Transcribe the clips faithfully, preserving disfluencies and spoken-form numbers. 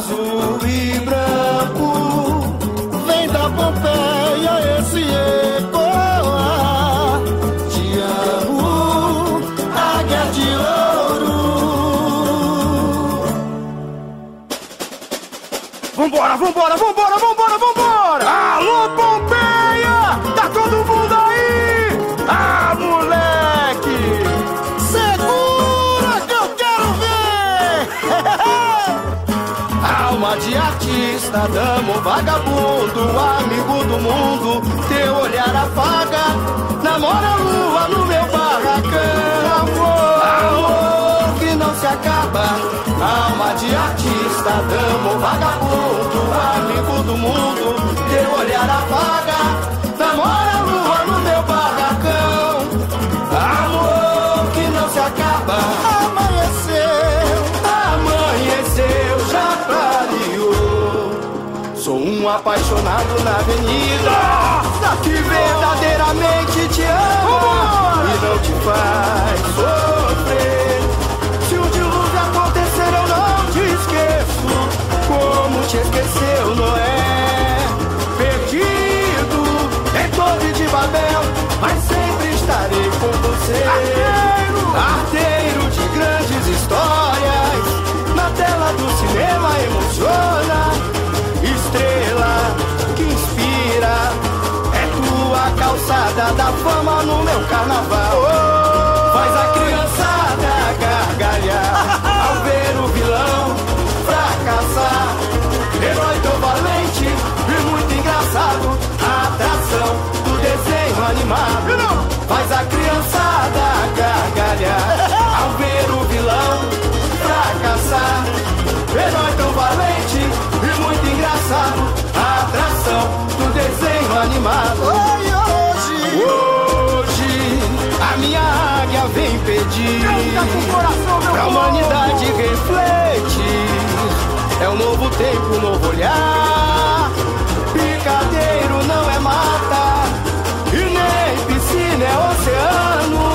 azul e branco, vem da Pompeia esse ecoar. Te amo, águia de ouro. Vambora, vambora, vambora, vambora, vambora! Alô, Pompeia! Tá todo mundo aí? Ah, moleque! Segura que eu quero ver! Alma de artista, damo, vagabundo, amigo do mundo, teu olhar apaga, namora a lua no meu barracão. Amor, amor que não se acaba. Alma de artista, damo, vagabundo, amigo do mundo, teu olhar apaga, namora a lua no meu barracão. Amor que não se acaba. Amanheceu, amanheceu, já clareou. Sou um apaixonado na avenida, nossa, que verdadeiramente te ama, oh, e não te faz sofrer. Se um dilúvio acontecer eu não te esqueço, como te esqueceu Noé. Perdido em Torre de Babel, mas sempre estarei com você. Arteiro, arteiro de grandes histórias, na tela do cinema emociona. Estrela que inspira, é tua calçada da fama no meu carnaval. Faz a criançada gargalhar ao ver o vilão fracassar. Herói tão valente e muito engraçado, a atração do desenho animado. Faz a criançada gargalhar ao ver o vilão fracassar. Herói tão valente e muito engraçado, a atração do desenho animado. Oi, hoje, hoje a minha águia vem pedir pra humanidade refletir. É um novo tempo, um novo olhar. Picadeiro não é mata, e nem piscina é oceano.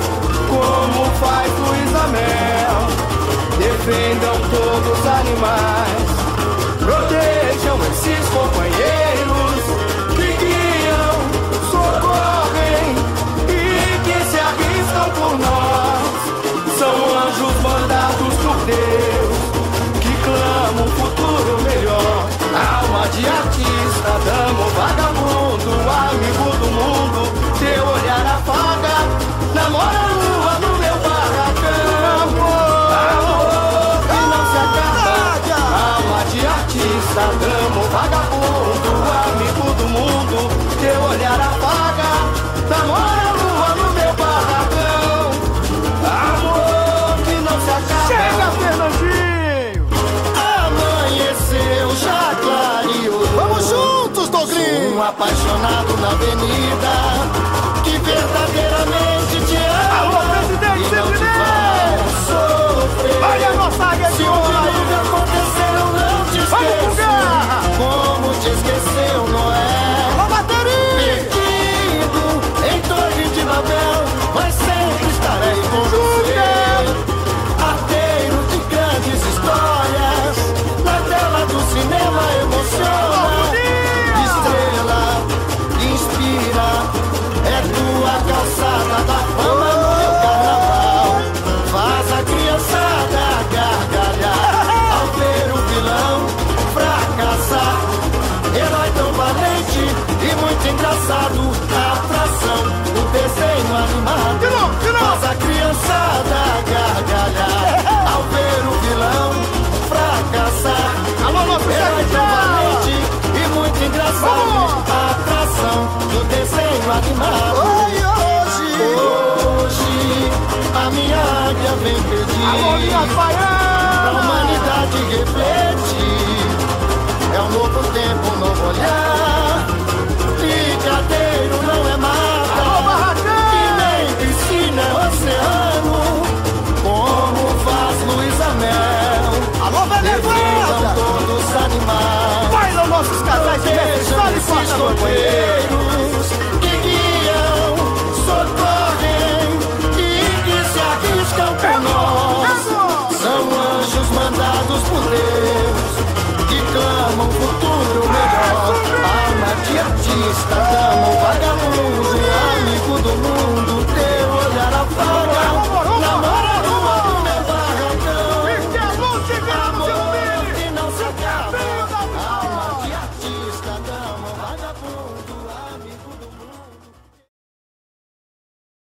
Como faz Luísa Mel, defendam todos os animais, protejam esses companheiros que guiam, socorrem e que se arriscam por nós. São anjos mandados por Deus, que clamam um futuro melhor. Alma de artista, damo, vagabundo, amigo do mundo, teu olhar apaga, namora a lua no meu barracão. Amor que não se acaba. Alma de artista, damo, vagabundo, amigo do mundo, teu olhar apaga, namora a lua no meu barracão. Amor que não se acaba. Chega, Fernandinho! Amanheceu, já clareou. Vamos juntos, Dogrinho! Um apaixonado na avenida, que verdadeiramente te ama. Alô, presidente, e não te faz sofrer. Olha a nossa águia de Se um dilúvio acontecer eu não te esqueço, como te esqueceu Noé. Alô, bateria! Perdido em Torre de Babel, mas sempre estarei com você. Arteiro de grandes histórias, na tela do cinema emociona. Estrela que inspira, é tua calçada da fama no meu carnaval. Faz a criançada gargalhar ao ver o vilão fracassar. Herói tão valente e muito engraçado, a atração do desenho animado. Faz a criançada gargalhar ao ver o vilão fracassar. Herói tão valente e muito engraçado, a atração do desenho animado. Hoje, hoje a minha águia vem pedir pra humanidade refletir. É um novo tempo, um novo olhar. Picadeiro não é mata, e nem piscina é oceano. Como faz Luísa Mel, defendam todos os animais. Vai nos nossos casais de Protejam esses companheiros que guiam, socorrem e que se arriscam por nós. São anjos mandados por Deus, Paulista